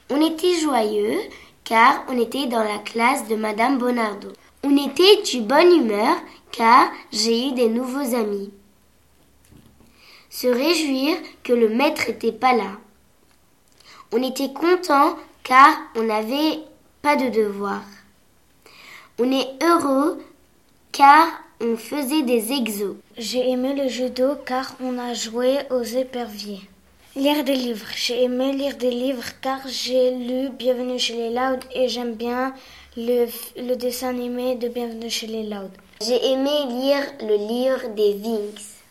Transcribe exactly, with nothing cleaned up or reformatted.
On était joyeux car on était dans la classe de Madame Bonardo. On était de bonne humeur car j'ai eu des nouveaux amis. Se réjouir que le maître n'était pas là. On était content car on n'avait pas de devoirs. On est heureux car on faisait des exos. J'ai aimé le judo car on a joué aux éperviers. Lire des livres. J'ai aimé lire des livres car j'ai lu Bienvenue chez les Louds et j'aime bien le, le dessin animé de Bienvenue chez les Louds. J'ai aimé lire le livre des Winx.